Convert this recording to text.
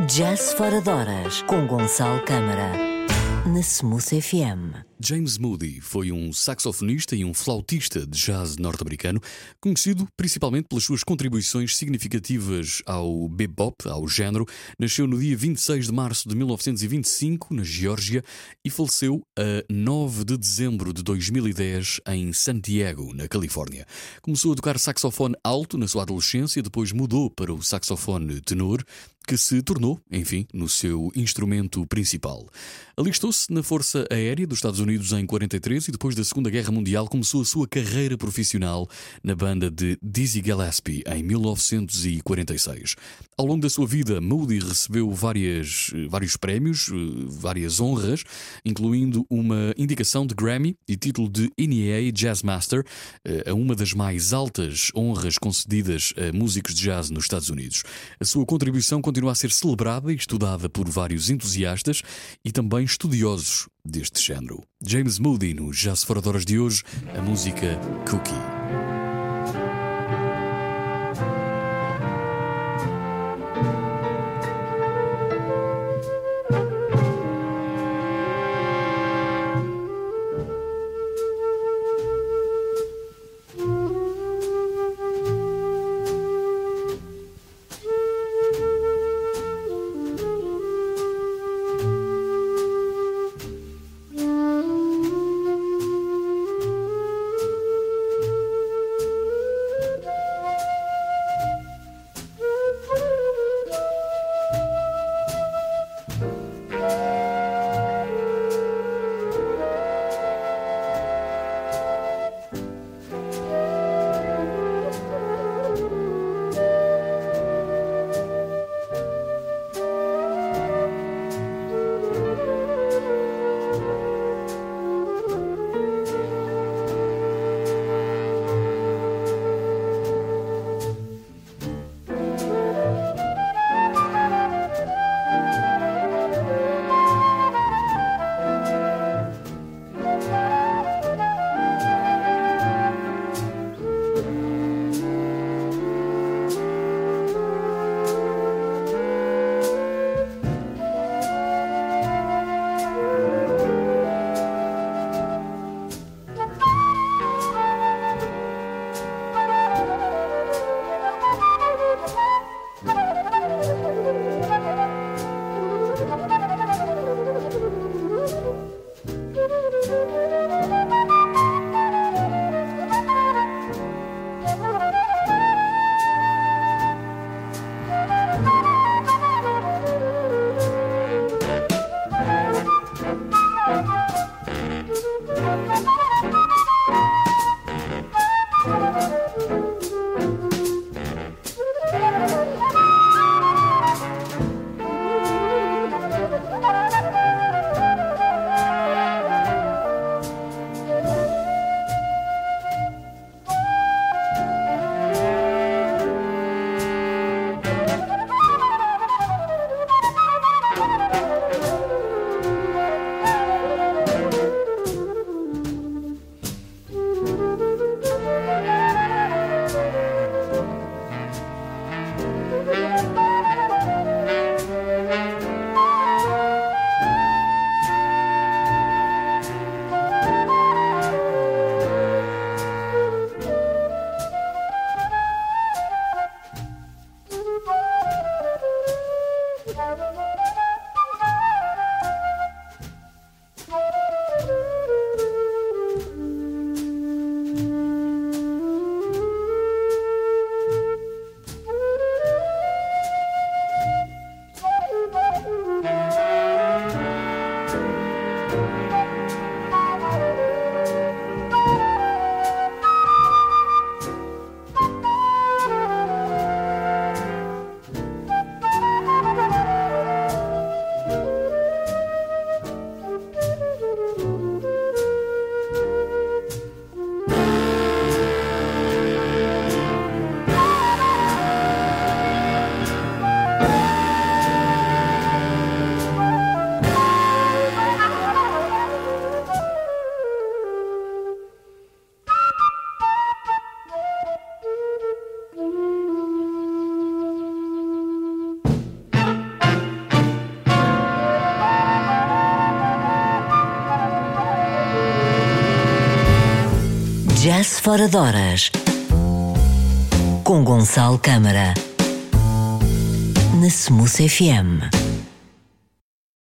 Jazz Fora de Horas, com Gonçalo Câmara, na Smooth FM. James Moody foi um saxofonista e um flautista de jazz norte-americano, conhecido principalmente pelas suas contribuições significativas ao bebop, ao género. Nasceu no dia 26 de março de 1925, na Geórgia, e faleceu a 9 de dezembro de 2010 em Santiago, na Califórnia. Começou a tocar saxofone alto na sua adolescência, depois mudou para o saxofone tenor, que se tornou, enfim, no seu instrumento principal. Alistou-se na Força Aérea dos Estados Unidos em 43 e depois da Segunda Guerra Mundial começou a sua carreira profissional na banda de Dizzy Gillespie em 1946. Ao longo da sua vida, Moody recebeu vários prémios, várias honras, incluindo uma indicação de Grammy e título de NEA Jazz Master, uma das mais altas honras concedidas a músicos de jazz nos Estados Unidos. A sua contribuição continua a ser celebrada e estudada por vários entusiastas e também estudiosos deste género. James Moody, no Jazz Fora de Horas de hoje, a música Cookie. Jazz fora de horas, com Gonçalo Câmara, na Smooth FM.